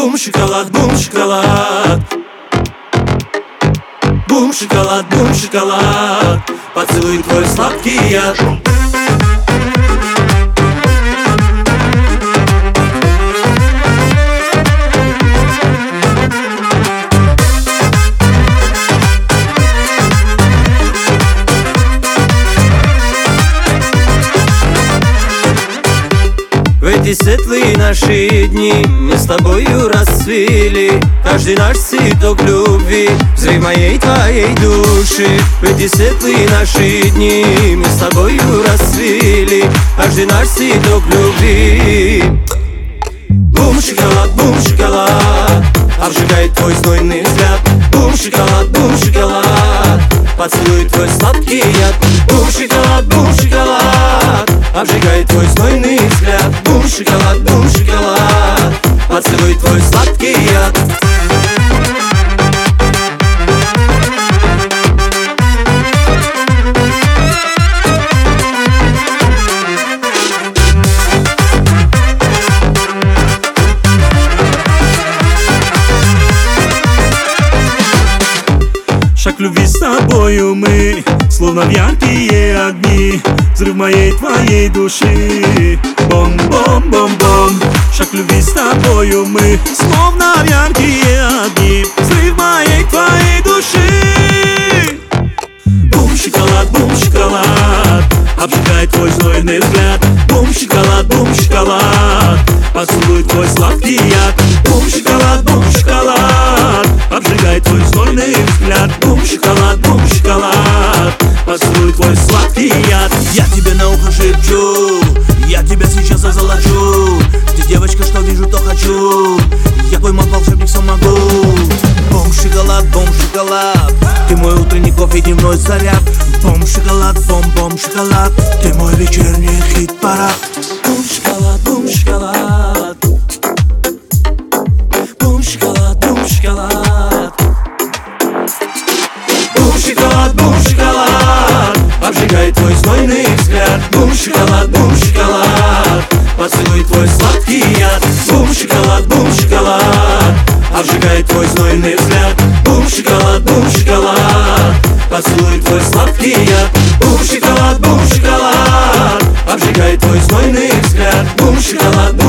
Бум, шоколад, бум, шоколад. Бум, шоколад, поцелуй твой сладкий яд. В эти светлые наши дни мы с тобою расцвели. Каждый наш цветок любви, взрыв моей твоей души. В эти светлые наши дни мы с тобою расцвели. Каждый наш цветок любви. Бум, шоколад, обжигает твой знойный взгляд. Бум, шоколад, поцелуй твой сладкий яд. Бум, шоколад, обжигает твой знойный взгляд. Бум, шоколад, поцелуй твой сладкий яд. Шаг любви с тобою мы, словно в яркие огни. Взрыв моей твоей души. Бом-бом-бом-бом. Шаг любви с тобою мы, словно в яркие огни. Взрыв моей твоей души. Бум, шоколад, обжигает твой знойный взгляд. Бум, шоколад, поцелуй твой сладкий яд. Бум, шоколад, обжигает твой знойный взгляд. Бум, шоколад, поцелуй твой сладкий яд. Я тебе на ухо шепчу, я тебя сейчас озолочу. Ты девочка, что вижу, то хочу. Я поймал волшебник, сам могу. Бум, шоколад, ты мой утренний кофе, дневной заряд. Бум, шоколад, ты мой вечерний хит-парад. Бум, шоколад, бум, шоколад. Бум, шоколад, бум, шоколад. Бум, шоколад, обжигает твой знойный взгляд. Бум, шоколад, поцелуй твой сладкий яд. Бум, шоколад, обжигает твой знойный взгляд. Бум, шоколад, поцелуй твой сладкий яд. Бум, шоколад, обжигает твой знойный взгляд. Бум, шоколад,